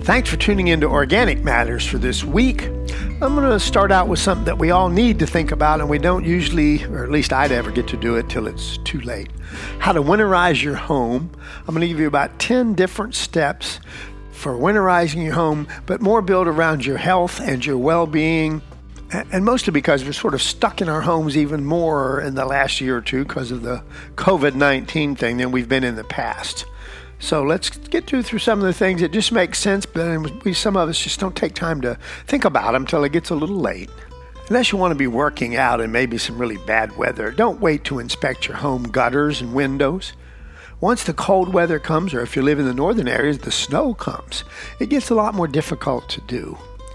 Thanks for tuning into Organic Matters for this week. I'm going to start out with something that we all need to think about, and we don't usually, or at least I'd ever get to do it till it's too late. How to winterize your home. I'm going to give you about 10 different steps for winterizing your home, but more built around your health and your well-being, and mostly because we're sort of stuck in our homes even more in the last year or two because of the COVID-19 thing than we've been in the past. So let's get through some of the things that just make sense, but some of us just don't take time to think about them until it gets a little late. Unless you want to be working out in maybe some really bad weather, don't wait to inspect your home gutters and windows. Once the cold weather comes, or if you live in the northern areas, the snow comes, it gets a lot more difficult to do.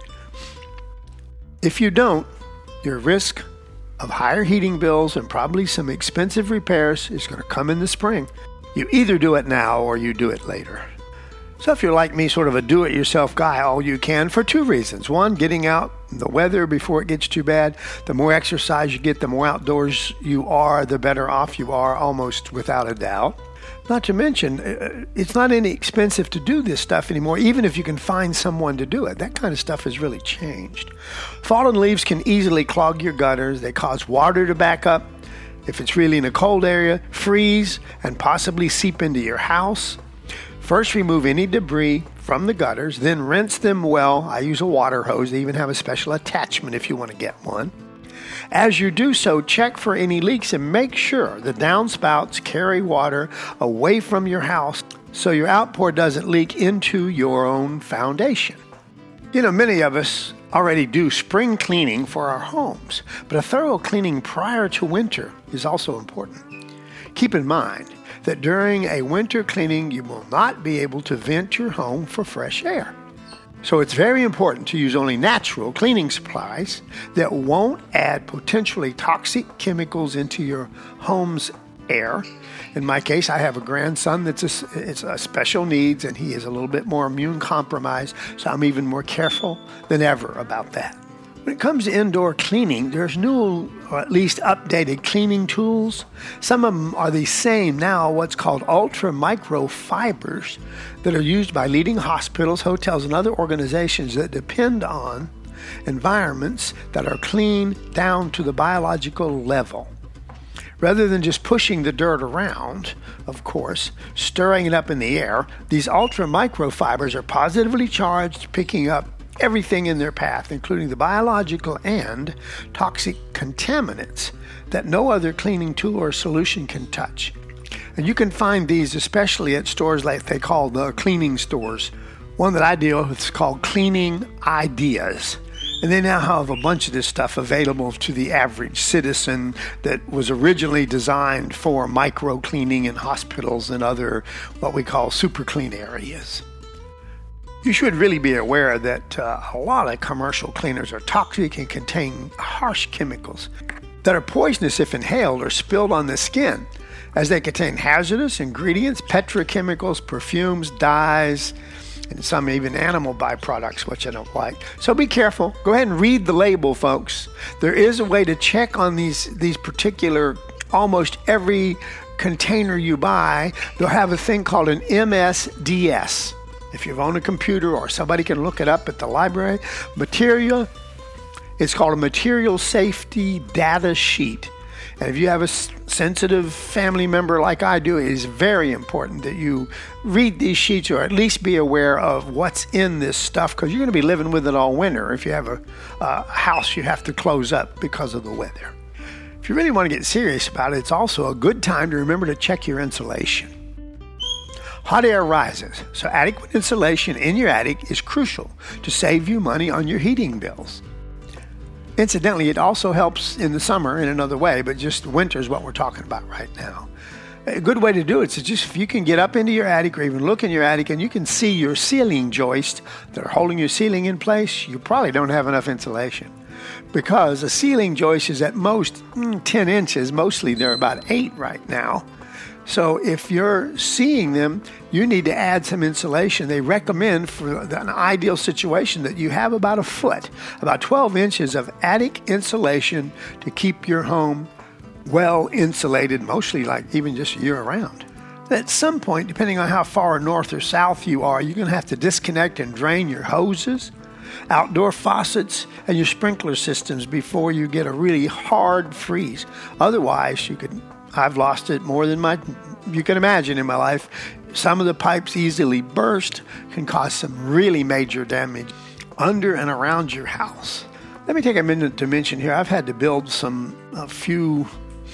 If you don't, your risk of higher heating bills and probably some expensive repairs is going to come in the spring. You either do it now or you do it later. So if you're like me, sort of a do-it-yourself guy, all you can for two reasons. One, getting out in the weather before it gets too bad. The more exercise you get, the more outdoors you are, the better off you are, almost without a doubt. Not to mention, it's not inexpensive to do this stuff anymore, even if you can find someone to do it. That kind of stuff has really changed. Fallen leaves can easily clog your gutters. They cause water to back up. If it's really in a cold area, freeze and possibly seep into your house. First, remove any debris from the gutters, then rinse them well. I use a water hose. They even have a special attachment if you want to get one. As you do so, check for any leaks and make sure the downspouts carry water away from your house so your outpour doesn't leak into your own foundation. You know, many of us already do spring cleaning for our homes, but a thorough cleaning prior to winter is also important. Keep in mind that during a winter cleaning, you will not be able to vent your home for fresh air. So it's very important to use only natural cleaning supplies that won't add potentially toxic chemicals into your home's air. In my case, I have a grandson that's a special needs, and he is a little bit more immune compromised, so I'm even more careful than ever about that. When it comes to indoor cleaning, there's new, or at least updated cleaning tools. Some of them are the same now, what's called ultra microfibers that are used by leading hospitals, hotels, and other organizations that depend on environments that are clean down to the biological level. Rather than just pushing the dirt around, of course, stirring it up in the air, these ultra microfibers are positively charged, picking up everything in their path, including the biological and toxic contaminants that no other cleaning tool or solution can touch. And you can find these especially at stores like they call the cleaning stores. One that I deal with is called Cleaning Ideas. And they now have a bunch of this stuff available to the average citizen that was originally designed for micro cleaning in hospitals and other what we call super clean areas. You should really be aware that a lot of commercial cleaners are toxic and contain harsh chemicals that are poisonous if inhaled or spilled on the skin, as they contain hazardous ingredients, petrochemicals, perfumes, dyes, and some even animal byproducts, which I don't like. So be careful. Go ahead and read the label, folks. There is a way to check on these particular, almost every container you buy. They'll have a thing called an MSDS. If you've owned a computer or somebody can look it up at the library, it's called a material safety data sheet. And if you have a sensitive family member like I do, it is very important that you read these sheets or at least be aware of what's in this stuff, because you're going to be living with it all winter if you have a house you have to close up because of the weather. If you really want to get serious about it, it's also a good time to remember to check your insulation. Hot air rises, so adequate insulation in your attic is crucial to save you money on your heating bills. Incidentally, it also helps in the summer in another way, but just winter is what we're talking about right now. A good way to do it is just if you can get up into your attic or even look in your attic and you can see your ceiling joists that are holding your ceiling in place, you probably don't have enough insulation. Because a ceiling joist is at most 10 inches, mostly they're about 8 right now. So if you're seeing them, you need to add some insulation. They recommend for an ideal situation that you have about a foot, about 12 inches of attic insulation to keep your home well insulated, mostly like even just year round. At some point, depending on how far north or south you are, you're going to have to disconnect and drain your hoses, outdoor faucets, and your sprinkler systems before you get a really hard freeze. Otherwise, I've lost it more than you can imagine in my life. Some of the pipes easily burst, can cause some really major damage under and around your house. Let me take a minute to mention here, I've had to build a few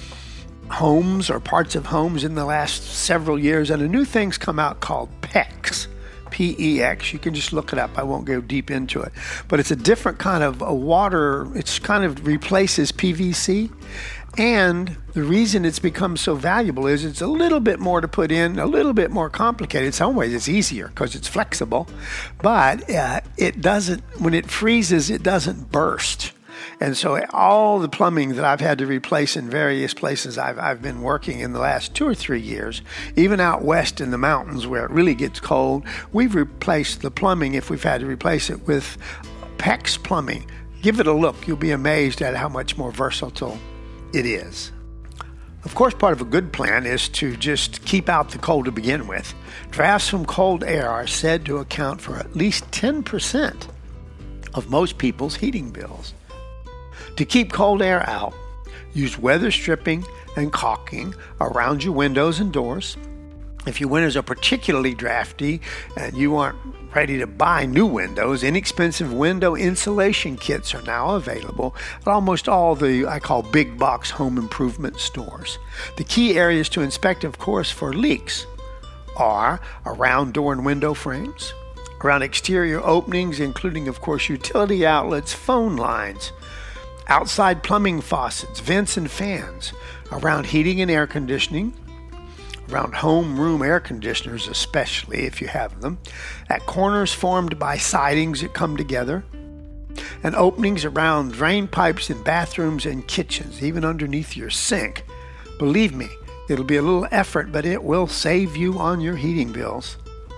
homes or parts of homes in the last several years, and a new thing's come out called PEX. P-E-X. You can just look it up. I won't go deep into it. But it's a different kind of a water. It's kind of replaces PVC. And the reason it's become so valuable is it's a little bit more to put in, a little bit more complicated. In some ways, it's easier because it's flexible. But it doesn't, when it freezes, it doesn't burst. And so all the plumbing that I've had to replace in various places I've been working in the last 2 or 3 years, even out west in the mountains where it really gets cold, we've replaced the plumbing, if we've had to replace it, with PEX plumbing. Give it a look. You'll be amazed at how much more versatile it is. Of course, part of a good plan is to just keep out the cold to begin with. Drafts from cold air are said to account for at least 10% of most people's heating bills. To keep cold air out, use weather stripping and caulking around your windows and doors. If your windows are particularly drafty and you aren't ready to buy new windows, inexpensive window insulation kits are now available at almost all the, I call, big box home improvement stores. The key areas to inspect, of course, for leaks are around door and window frames, around exterior openings, including, of course, utility outlets, phone lines, outside plumbing faucets, vents and fans, around heating and air conditioning, around home room air conditioners, especially if you have them, at corners formed by sidings that come together, and openings around drain pipes in bathrooms and kitchens, even underneath your sink. Believe me, it'll be a little effort, but it will save you on your heating bills.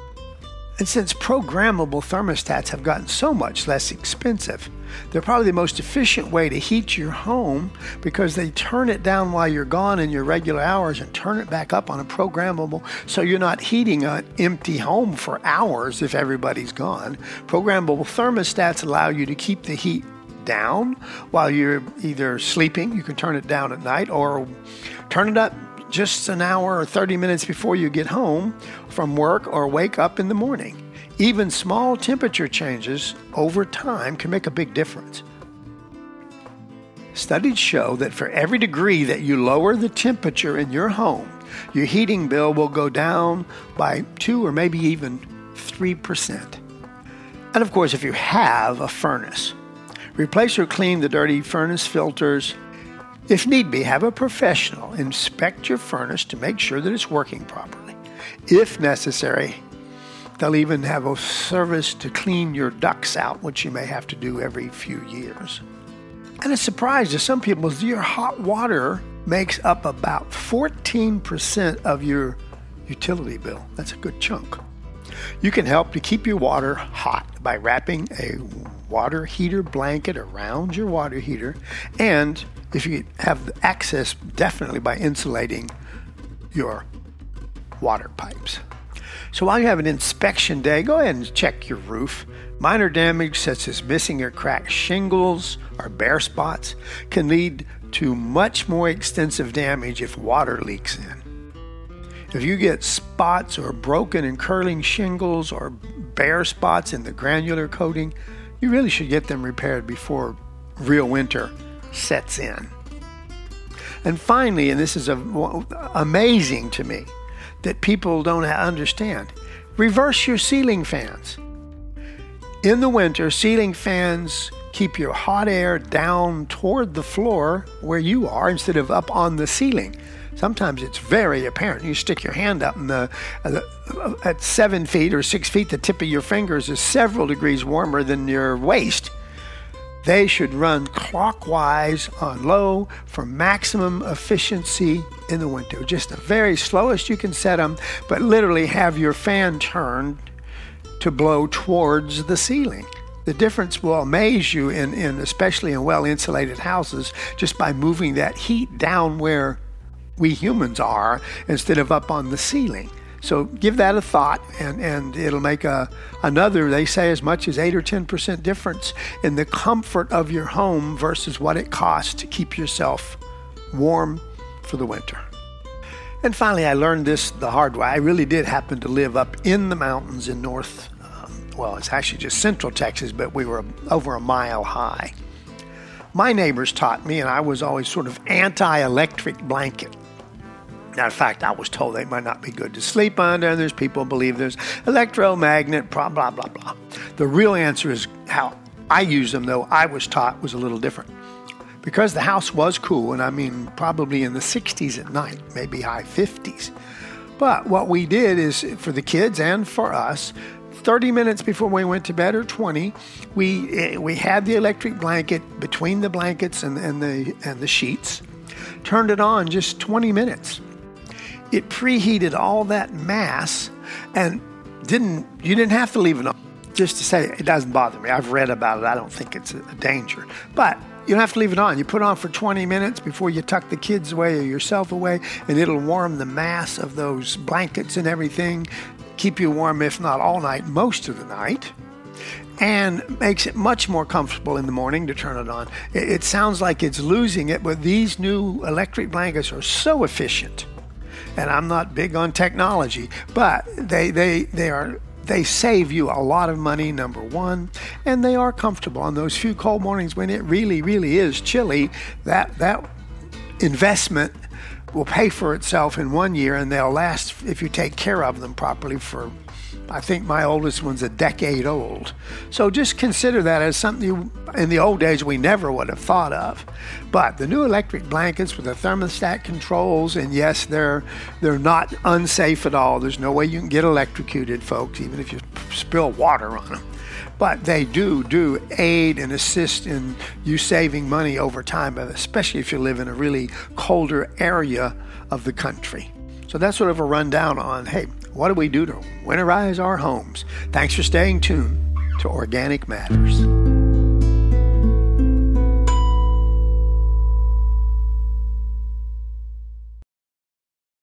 And since programmable thermostats have gotten so much less expensive, they're probably the most efficient way to heat your home because they turn it down while you're gone in your regular hours and turn it back up on a programmable, so you're not heating an empty home for hours if everybody's gone. Programmable thermostats allow you to keep the heat down while you're either sleeping, you can turn it down at night, or turn it up just an hour or 30 minutes before you get home from work or wake up in the morning. Even small temperature changes over time can make a big difference. Studies show that for every degree that you lower the temperature in your home, your heating bill will go down by 2 or maybe even 3%. And of course, if you have a furnace, replace or clean the dirty furnace filters. If need be, have a professional inspect your furnace to make sure that it's working properly. If necessary, they'll even have a service to clean your ducts out, which you may have to do every few years. And a surprise to some people is your hot water makes up about 14% of your utility bill. That's a good chunk. You can help to keep your water hot by wrapping a water heater blanket around your water heater, and if you have access, definitely by insulating your water pipes. So while you have an inspection day, go ahead and check your roof. Minor damage such as missing or cracked shingles or bare spots can lead to much more extensive damage if water leaks in. If you get spots or broken and curling shingles or bare spots in the granular coating, you really should get them repaired before real winter sets in. And finally, and this is amazing to me that people don't understand, reverse your ceiling fans. In the winter, ceiling fans keep your hot air down toward the floor where you are instead of up on the ceiling. Sometimes it's very apparent. You stick your hand up and at 7 feet or 6 feet, the tip of your fingers is several degrees warmer than your waist. They should run clockwise on low for maximum efficiency in the winter. Just the very slowest you can set them, but literally have your fan turned to blow towards the ceiling. The difference will amaze you in especially in well-insulated houses just by moving that heat down where we humans are instead of up on the ceiling. So give that a thought, and it'll make another, they say, as much as 8 or 10% difference in the comfort of your home versus what it costs to keep yourself warm for the winter. And finally, I learned this the hard way. I really did happen to live up in the mountains in it's actually just central Texas, but we were over a mile high. My neighbors taught me, and I was always sort of anti-electric blanket. Now, in fact, I was told they might not be good to sleep under, and there's people who believe there's electromagnet, blah, blah, blah, blah. The real answer is how I use them, though I was taught, was a little different. Because the house was cool, and I mean probably in the 60s at night, maybe high 50s. But what we did is, for the kids and for us, 30 minutes before we went to bed, or 20, we had the electric blanket between the blankets and the sheets, turned it on just 20 minutes. It preheated all that mass, and you didn't have to leave it on. Just to say, it doesn't bother me. I've read about it. I don't think it's a danger. But you don't have to leave it on. You put it on for 20 minutes before you tuck the kids away or yourself away, and it'll warm the mass of those blankets and everything, keep you warm, if not all night, most of the night, and makes it much more comfortable in the morning to turn it on. It sounds like it's losing it, but these new electric blankets are so efficient. And I'm not big on technology, but they save you a lot of money, number one, and they are comfortable on those few cold mornings when it really, really is chilly. That investment will pay for itself in 1 year, and they'll last, if you take care of them properly, for, I think my oldest one's a decade old. So just consider that as something in the old days we never would have thought of. But the new electric blankets with the thermostat controls, and yes, they're not unsafe at all. There's no way you can get electrocuted, folks, even if you spill water on them. But they do aid and assist in you saving money over time, especially if you live in a really colder area of the country. So that's sort of a rundown on, hey, what do we do to winterize our homes? Thanks for staying tuned to Organic Matters.